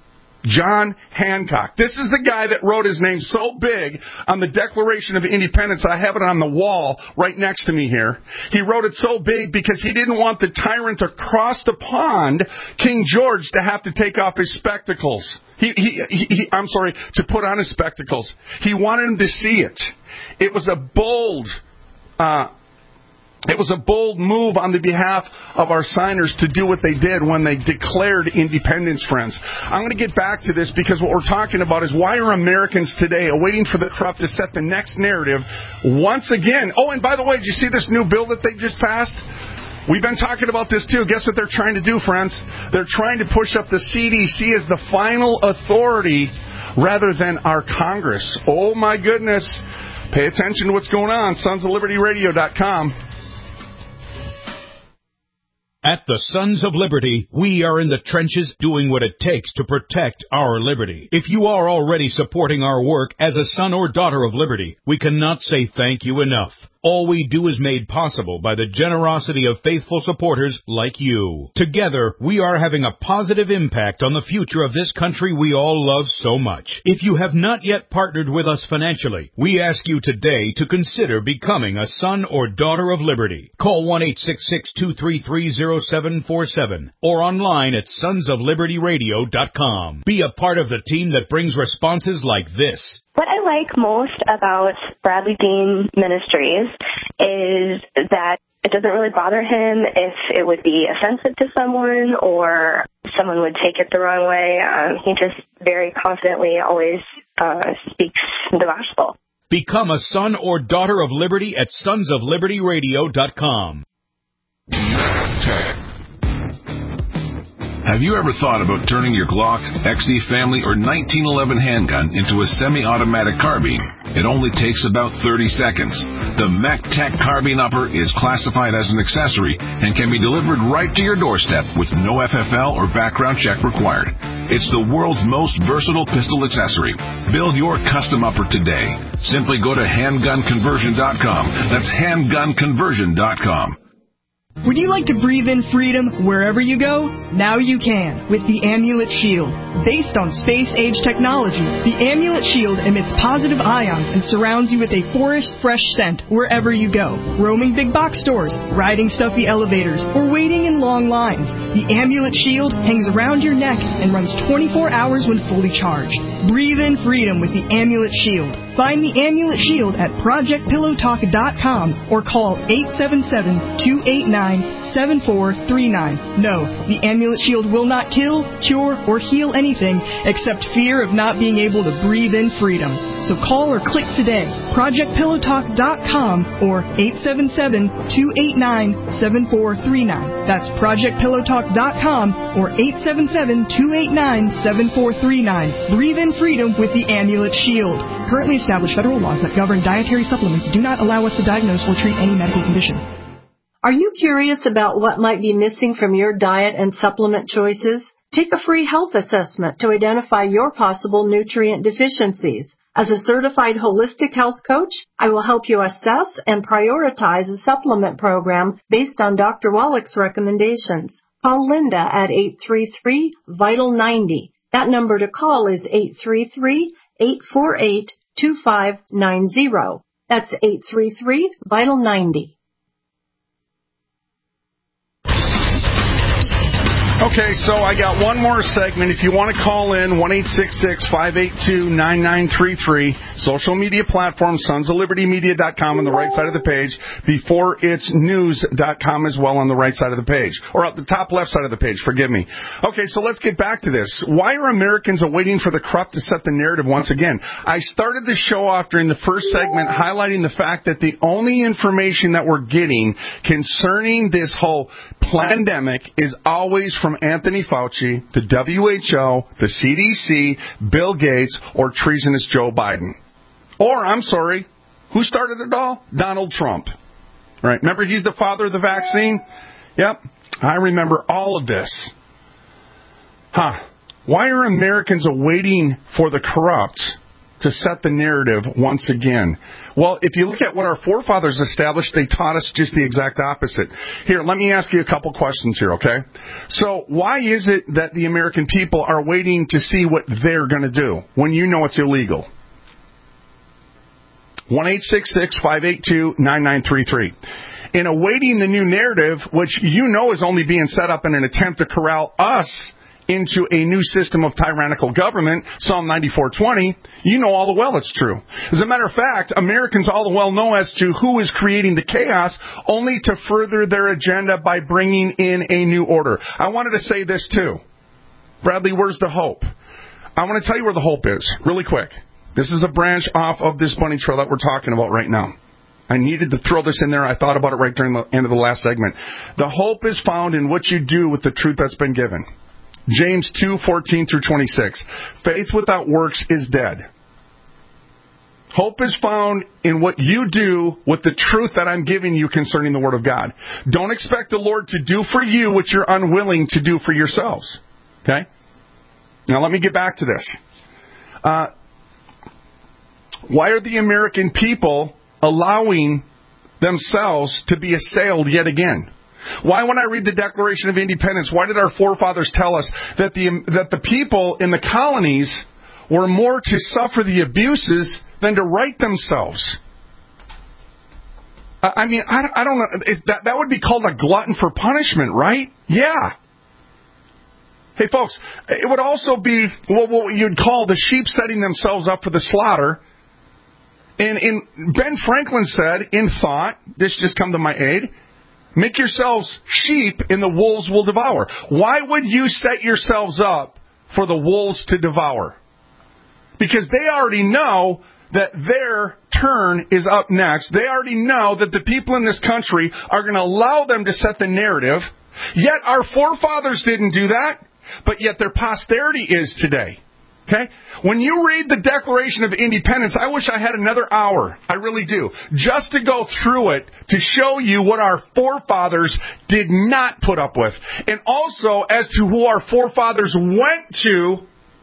John Hancock. This is the guy that wrote his name so big on the Declaration of Independence. I have it on the wall right next to me here. He wrote it so big because he didn't want the tyrant across the pond, King George, to have to take off his spectacles. He, he, he, he, I'm sorry, to put on his spectacles. He wanted him to see it. It was a bold uh It was a bold move on the behalf of our signers to do what they did when they declared independence, friends. I'm going to get back to this because what we're talking about is why are Americans today awaiting for the corrupt to set the next narrative once again. Oh, and by the way, did you see this new bill that they just passed? We've been talking about this too. Guess what they're trying to do, friends? They're trying to push up the C D C as the final authority rather than our Congress. Oh, my goodness. Pay attention to what's going on. Sons of Liberty Radio dot com. At the Sons of Liberty, we are in the trenches doing what it takes to protect our liberty. If you are already supporting our work as a son or daughter of liberty, we cannot say thank you enough. All we do is made possible by the generosity of faithful supporters like you. Together, we are having a positive impact on the future of this country we all love so much. If you have not yet partnered with us financially, we ask you today to consider becoming a son or daughter of liberty. Call one eight six six, two three three, zero seven four seven or online at sons of liberty radio dot com. Be a part of the team that brings responses like this. What I like most about Bradley Dean Ministries is that it doesn't really bother him if it would be offensive to someone or someone would take it the wrong way. Um, he just very confidently always uh, speaks the gospel. Become a son or daughter of liberty at sons of liberty radio dot com. Have you ever thought about turning your Glock, X D Family, or nineteen eleven handgun into a semi-automatic carbine? It only takes about thirty seconds. The MacTech Carbine Upper is classified as an accessory and can be delivered right to your doorstep with no F F L or background check required. It's the world's most versatile pistol accessory. Build your custom upper today. Simply go to handgun conversion dot com. That's handgun conversion dot com. Would you like to breathe in freedom wherever you go? Now you can with the Amulet Shield. Based on space-age technology, the Amulet Shield emits positive ions and surrounds you with a forest-fresh scent wherever you go. Roaming big box stores, riding stuffy elevators, or waiting in long lines, the Amulet Shield hangs around your neck and runs twenty-four hours when fully charged. Breathe in freedom with the Amulet Shield. Find the Amulet Shield at project pillow talk dot com or call eight seven seven, two eight nine, seven four three nine. No, the Amulet Shield will not kill, cure, or heal anything except fear of not being able to breathe in freedom. So call or click today, project pillow talk dot com or eight seven seven, two eight nine, seven four three nine. That's project pillow talk dot com or eight seven seven, two eight nine, seven four three nine. Breathe in freedom with the Amulet Shield. Currently established federal laws that govern dietary supplements do not allow us to diagnose or treat any medical condition. Are you curious about what might be missing from your diet and supplement choices? Take a free health assessment to identify your possible nutrient deficiencies. As a certified holistic health coach, I will help you assess and prioritize a supplement program based on Doctor Wallach's recommendations. Call Linda at eight three three, vital ninety. That number to call is eight three three, eight four eight, two five nine zero. That's eight three three, vital ninety. Okay, so I got one more segment. If you want to call in, one eight six six, five eight two, nine nine three three. Social media platform, sons of liberty media dot com on the right side of the page. Before it's news dot com as well on the right side of the page. Or at the top left side of the page, forgive me. Okay, so let's get back to this. Why are Americans waiting for the corrupt to set the narrative once again? I started the show off during the first segment highlighting the fact that the only information that we're getting concerning this whole pandemic is always from Anthony Fauci, the W H O, the C D C, Bill Gates, or treasonous Joe Biden. Or, I'm sorry, who started it all? Donald Trump. Right? Remember, he's the father of the vaccine? Yep. I remember all of this. Huh. Why are Americans waiting for the corrupt to set the narrative once again. Well, if you look at what our forefathers established, they taught us just the exact opposite. Here, let me ask you a couple questions here, okay? So why is it that the American people are waiting to see what they're going to do when you know it's illegal? one eight six six, five eight two, nine nine three three. In awaiting the new narrative, which you know is only being set up in an attempt to corral us into a new system of tyrannical government, Psalm ninety-four twenty, you know all the well it's true. As a matter of fact, Americans all the well know as to who is creating the chaos, only to further their agenda by bringing in a new order. I wanted to say this too. Bradley, where's the hope? I want to tell you where the hope is, really quick. This is a branch off of this bunny trail that we're talking about right now. I needed to throw this in there. I thought about it right during the end of the last segment. The hope is found in what you do with the truth that's been given. James two, fourteen through twenty-six. Faith without works is dead. Hope is found in what you do with the truth that I'm giving you concerning the Word of God. Don't expect the Lord to do for you what you're unwilling to do for yourselves. Okay? Now let me get back to this. Uh, why are the American people allowing themselves to be assailed yet again? Why, when I read the Declaration of Independence, why did our forefathers tell us that the that the people in the colonies were more to suffer the abuses than to right themselves? I mean, I, I don't know. That, that would be called a glutton for punishment, right? Yeah. Hey, folks, it would also be what, what you'd call the sheep setting themselves up for the slaughter. And in, Ben Franklin said, in thought, this just come to my aid, make yourselves sheep and the wolves will devour. Why would you set yourselves up for the wolves to devour? Because they already know that their turn is up next. They already know that the people in this country are going to allow them to set the narrative. Yet our forefathers didn't do that, but yet their posterity is today. Okay? When you read the Declaration of Independence, I wish I had another hour. I really do. Just to go through it to show you what our forefathers did not put up with. And also as to who our forefathers went to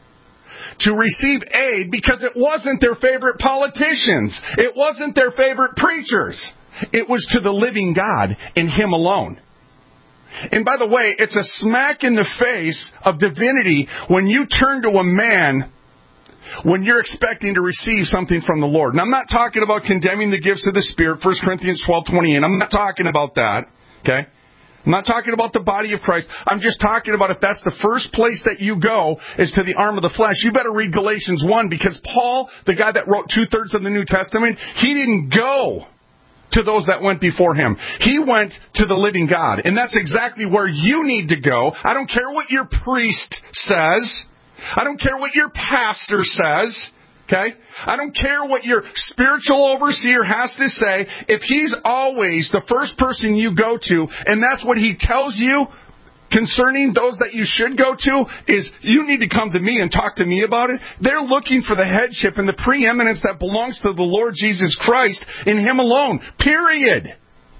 to receive aid, because it wasn't their favorite politicians. It wasn't their favorite preachers. It was to the living God and Him alone. And by the way, it's a smack in the face of divinity when you turn to a man when you're expecting to receive something from the Lord. And I'm not talking about condemning the gifts of the Spirit, First Corinthians twelve twenty-eight. I'm not talking about that. Okay? I'm not talking about the body of Christ. I'm just talking about if that's the first place that you go is to the arm of the flesh, you better read Galatians one, because Paul, the guy that wrote two-thirds of the New Testament, he didn't go to those that went before him. He went to the living God. And that's exactly where you need to go. I don't care what your priest says. I don't care what your pastor says. Okay? I don't care what your spiritual overseer has to say. If he's always the first person you go to, and that's what he tells you concerning those that you should go to, is you need to come to me and talk to me about it. They're looking for the headship and the preeminence that belongs to the Lord Jesus Christ in Him alone. Period.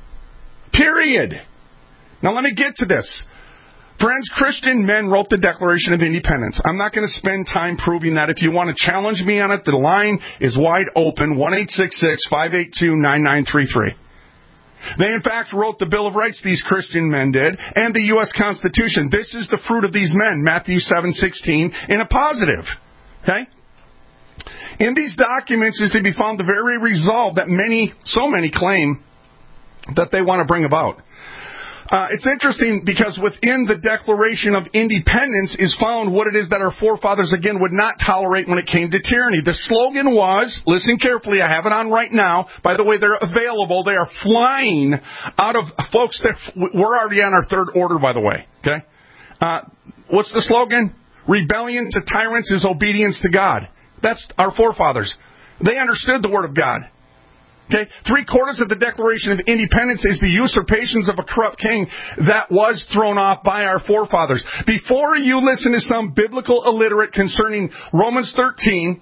Period. Now let me get to this. Friends, Christian men wrote the Declaration of Independence. I'm not going to spend time proving that. If you want to challenge me on it, the line is wide open, one eight six six, five eight two, nine nine three three. They, in fact, wrote the Bill of Rights, these Christian men did, and the U S Constitution. This is the fruit of these men, Matthew seven sixteen, in a positive. Okay? In these documents is to be found the very resolve that many, so many claim that they want to bring about. Uh, it's interesting because within the Declaration of Independence is found what it is that our forefathers, again, would not tolerate when it came to tyranny. The slogan was, listen carefully, I have it on right now. By the way, they're available. They are flying out of, folks, we're already on our third order, by the way. Okay? Uh, what's the slogan? Rebellion to tyrants is obedience to God. That's our forefathers. They understood the Word of God. Okay, three quarters of the Declaration of Independence is the usurpations of a corrupt king that was thrown off by our forefathers. Before you listen to some biblical illiterate concerning Romans thirteen,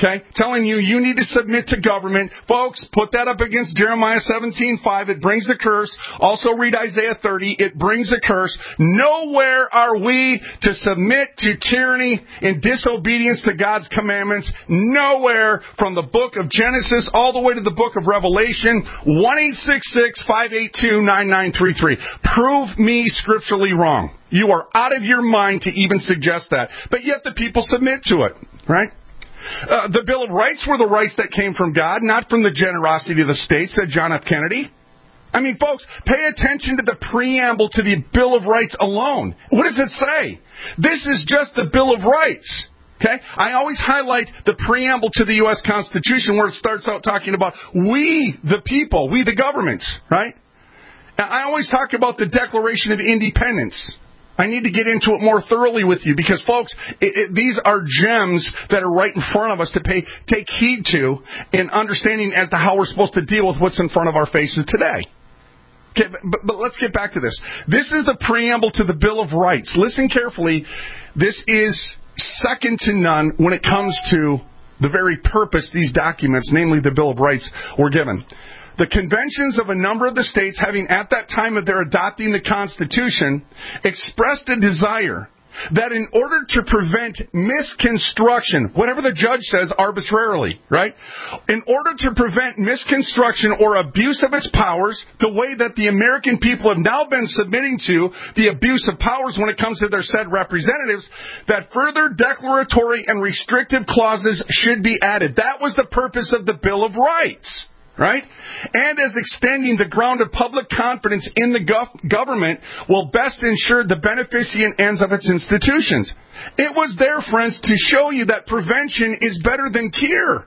Okay? Telling you you need to submit to government. Folks, put that up against Jeremiah seventeen five. It brings a curse. Also read Isaiah thirty. It brings a curse. Nowhere are we to submit to tyranny in disobedience to God's commandments. Nowhere from the book of Genesis all the way to the book of Revelation. one eight six six, five eight two, nine nine three three. Prove me scripturally wrong. You are out of your mind to even suggest that. But yet the people submit to it, right? Uh, the Bill of Rights were the rights that came from God, not from the generosity of the state, said John F. Kennedy. I mean, folks, pay attention to the preamble to the Bill of Rights alone. What does it say? This is just the Bill of Rights. Okay? I always highlight the preamble to the U S Constitution where it starts out talking about we, the people, we, the governments, right? Now, I always talk about the Declaration of Independence. I need to get into it more thoroughly with you because, folks, it, it, these are gems that are right in front of us to pay, take heed to in understanding as to how we're supposed to deal with what's in front of our faces today. Okay, but, but let's get back to this. This is the preamble to the Bill of Rights. Listen carefully. This is second to none when it comes to the very purpose these documents, namely the Bill of Rights, were given. The conventions of a number of the states, having at that time of their adopting the Constitution, expressed a desire that in order to prevent misconstruction, whatever the judge says arbitrarily, right? In order to prevent misconstruction or abuse of its powers, the way that the American people have now been submitting to the abuse of powers when it comes to their said representatives, that further declaratory and restrictive clauses should be added. That was the purpose of the Bill of Rights. Right? And as extending the ground of public confidence in the gov- government will best ensure the beneficent ends of its institutions. It was there, friends, to show you that prevention is better than cure.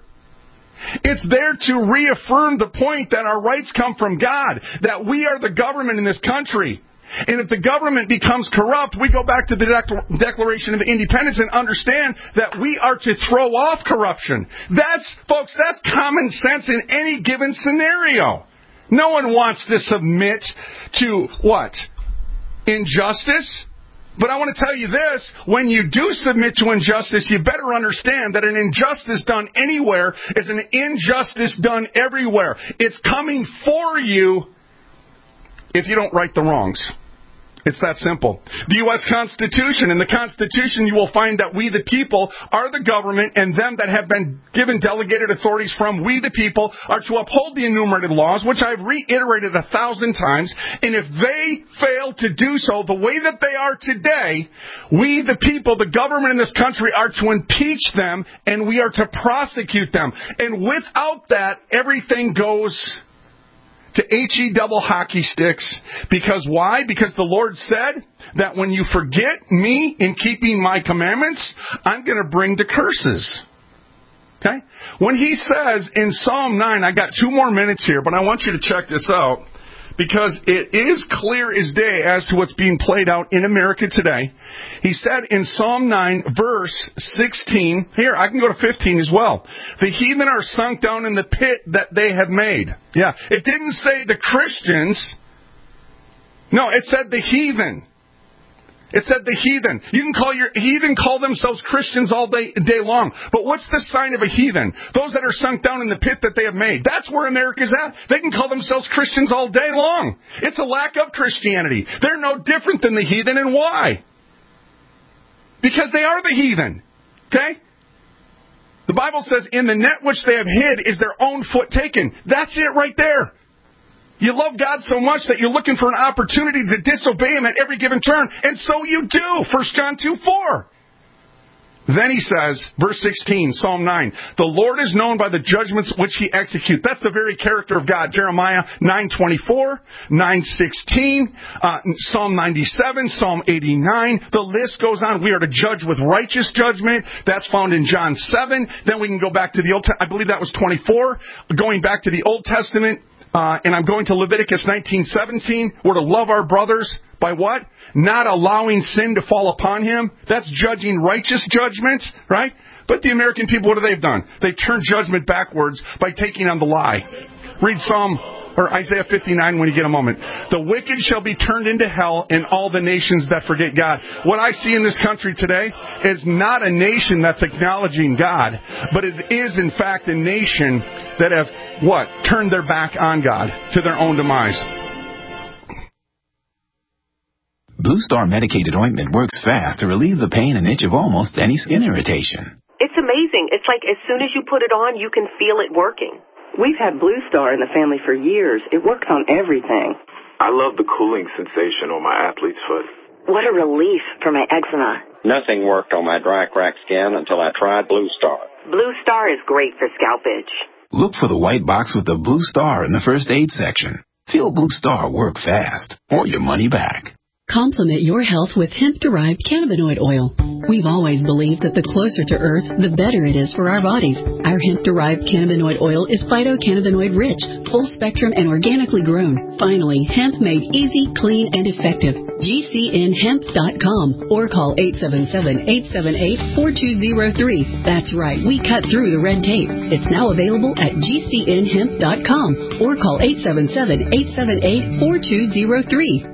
It's there to reaffirm the point that our rights come from God, that we are the government in this country. And if the government becomes corrupt, we go back to the Dec- Declaration of Independence and understand that we are to throw off corruption. That's, folks, that's common sense in any given scenario. No one wants to submit to what? Injustice? But I want to tell you this, when you do submit to injustice, you better understand that an injustice done anywhere is an injustice done everywhere. It's coming for you if you don't right the wrongs. It's that simple. The U S Constitution. In the Constitution, you will find that we the people are the government, and them that have been given delegated authorities from we the people are to uphold the enumerated laws, which I've reiterated a thousand times. And if they fail to do so the way that they are today, we the people, the government in this country, are to impeach them, and we are to prosecute them. And without that, everything goes to H E double hockey sticks. Because why? Because the Lord said that when you forget me in keeping my commandments, I'm going to bring the curses. Okay? When he says in Psalm nine, I got two more minutes here, but I want you to check this out. Because it is clear as day as to what's being played out in America today. He said in Psalm nine, verse sixteen, here, I can go to fifteen as well. The heathen are sunk down in the pit that they have made. Yeah, it didn't say the Christians. No, it said the heathen. It said the heathen. You can call your heathen call themselves Christians all day, day long. But what's the sign of a heathen? Those that are sunk down in the pit that they have made. That's where America's at. They can call themselves Christians all day long. It's a lack of Christianity. They're no different than the heathen. And why? Because they are the heathen. Okay? The Bible says, in the net which they have hid is their own foot taken. That's it right there. You love God so much that you're looking for an opportunity to disobey Him at every given turn. And so you do. First John two four. Then he says, verse sixteen, Psalm nine, the Lord is known by the judgments which He executes. That's the very character of God. Jeremiah nine twenty-four, nine sixteen, uh, Psalm ninety-seven, Psalm eighty-nine. The list goes on. We are to judge with righteous judgment. That's found in John seven. Then we can go back to the Old Testament. I believe that was twenty-four. Going back to the Old Testament. Uh, and I'm going to Leviticus nineteen seventeen. We're to love our brothers by what? Not allowing sin to fall upon him. That's judging righteous judgments, right? But the American people, what have they done? They turned judgment backwards by taking on the lie. Read Psalm or Isaiah fifty-nine when you get a moment. The wicked shall be turned into hell, and all the nations that forget God. What I see in this country today is not a nation that's acknowledging God, but it is in fact a nation that have, what, turned their back on God to their own demise. Blue Star medicated ointment works fast to relieve the pain and itch of almost any skin irritation. It's amazing. It's like as soon as you put it on, you can feel it working. We've had Blue Star in the family for years. It works on everything. I love the cooling sensation on my athlete's foot. What a relief for my eczema. Nothing worked on my dry, cracked skin until I tried Blue Star. Blue Star is great for scalp itch. Look for the white box with the Blue Star in the first aid section. Feel Blue Star work fast, or your money back. Complement your health with hemp-derived cannabinoid oil. We've always believed that the closer to Earth, the better it is for our bodies. Our hemp-derived cannabinoid oil is phytocannabinoid-rich, full-spectrum, and organically grown. Finally, hemp made easy, clean, and effective. G C N hemp dot com or call eight seven seven, eight seven eight, four two zero three. That's right, we cut through the red tape. It's now available at G C N hemp dot com or call eight seven seven, eight seven eight, four two zero three.